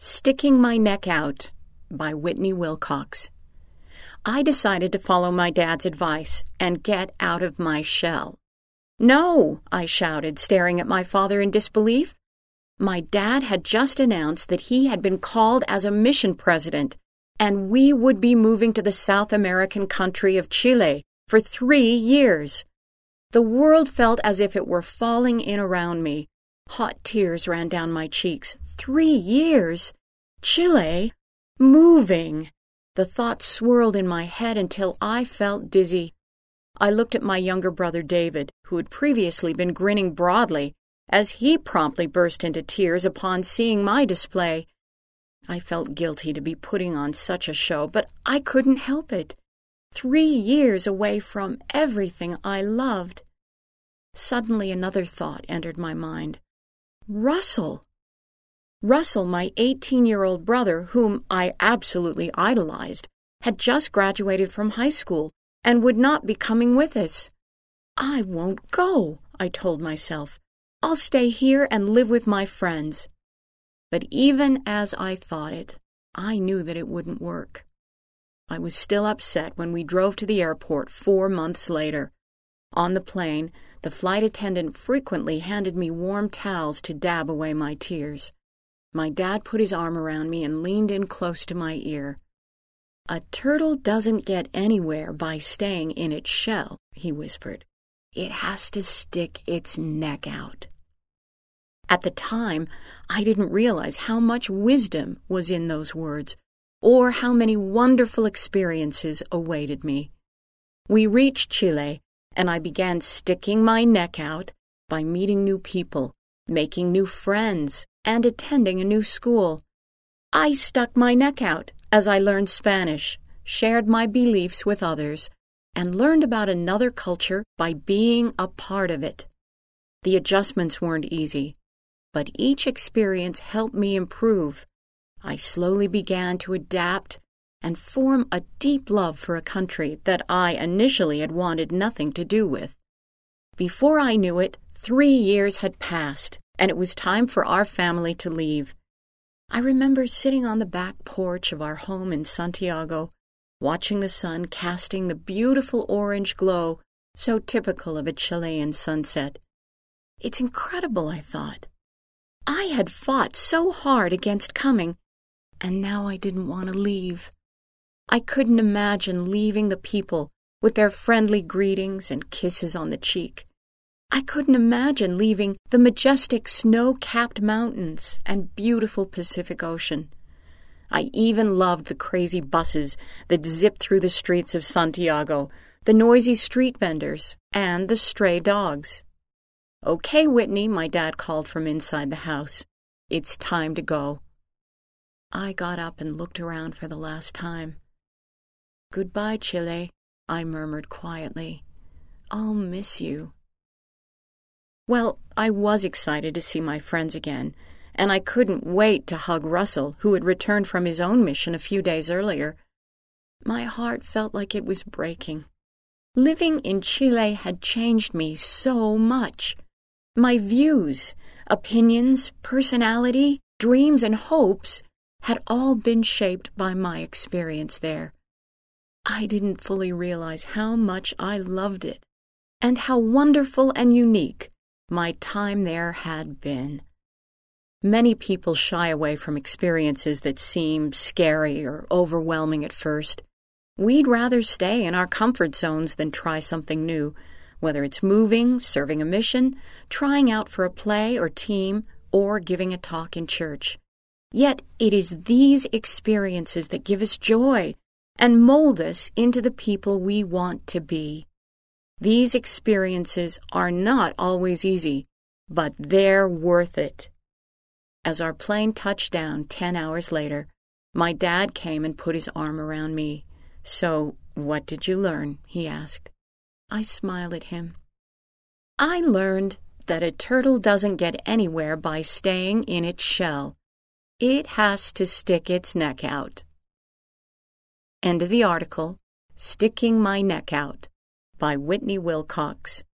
Sticking My Neck Out by Whitney Wilcox. I decided to follow my dad's advice and get out of my shell. "No!" I shouted, staring at my father in disbelief. My dad had just announced that he had been called as a mission president, and we would be moving to the South American country of Chile for 3 years. The world felt as if it were falling in around me. Hot tears ran down my cheeks. 3 years? Chile? Moving? The thoughts swirled in my head until I felt dizzy. I looked at my younger brother David, who had previously been grinning broadly, as he promptly burst into tears upon seeing my display. I felt guilty to be putting on such a show, but I couldn't help it. 3 years away from everything I loved. Suddenly another thought entered my mind. Russell! Russell, my 18-year-old brother, whom I absolutely idolized, had just graduated from high school and would not be coming with us. "I won't go," I told myself. "I'll stay here and live with my friends." But even as I thought it, I knew that it wouldn't work. I was still upset when we drove to the airport 4 months later. On the plane, the flight attendant frequently handed me warm towels to dab away my tears. My dad put his arm around me and leaned in close to my ear. "A turtle doesn't get anywhere by staying in its shell," he whispered. "It has to stick its neck out." At the time, I didn't realize how much wisdom was in those words, or how many wonderful experiences awaited me. We reached Chile, and I began sticking my neck out by meeting new people, making new friends, and attending a new school. I stuck my neck out as I learned Spanish, shared my beliefs with others, and learned about another culture by being a part of it. The adjustments weren't easy, but each experience helped me improve. I slowly began to adapt and form a deep love for a country that I initially had wanted nothing to do with. Before I knew it, 3 years had passed, and it was time for our family to leave. I remember sitting on the back porch of our home in Santiago, watching the sun casting the beautiful orange glow so typical of a Chilean sunset. It's incredible, I thought. I had fought so hard against coming, and now I didn't want to leave. I couldn't imagine leaving the people with their friendly greetings and kisses on the cheek. I couldn't imagine leaving the majestic snow-capped mountains and beautiful Pacific Ocean. I even loved the crazy buses that zipped through the streets of Santiago, the noisy street vendors, and the stray dogs. "Okay, Whitney," my dad called from inside the house. "It's time to go." I got up and looked around for the last time. "Goodbye, Chile," I murmured quietly. "I'll miss you." Well, I was excited to see my friends again, and I couldn't wait to hug Russell, who had returned from his own mission a few days earlier. My heart felt like it was breaking. Living in Chile had changed me so much. My views, opinions, personality, dreams, and hopes had all been shaped by my experience there. I didn't fully realize how much I loved it, and how wonderful and unique my time there had been. Many people shy away from experiences that seem scary or overwhelming at first. We'd rather stay in our comfort zones than try something new, whether it's moving, serving a mission, trying out for a play or team, or giving a talk in church. Yet it is these experiences that give us joy and mold us into the people we want to be. These experiences are not always easy, but they're worth it. As our plane touched down 10 hours later, my dad came and put his arm around me. "So, what did you learn?" he asked. I smiled at him. "I learned that a turtle doesn't get anywhere by staying in its shell. It has to stick its neck out." End of the article, Sticking My Neck Out by Whitney Wilcox.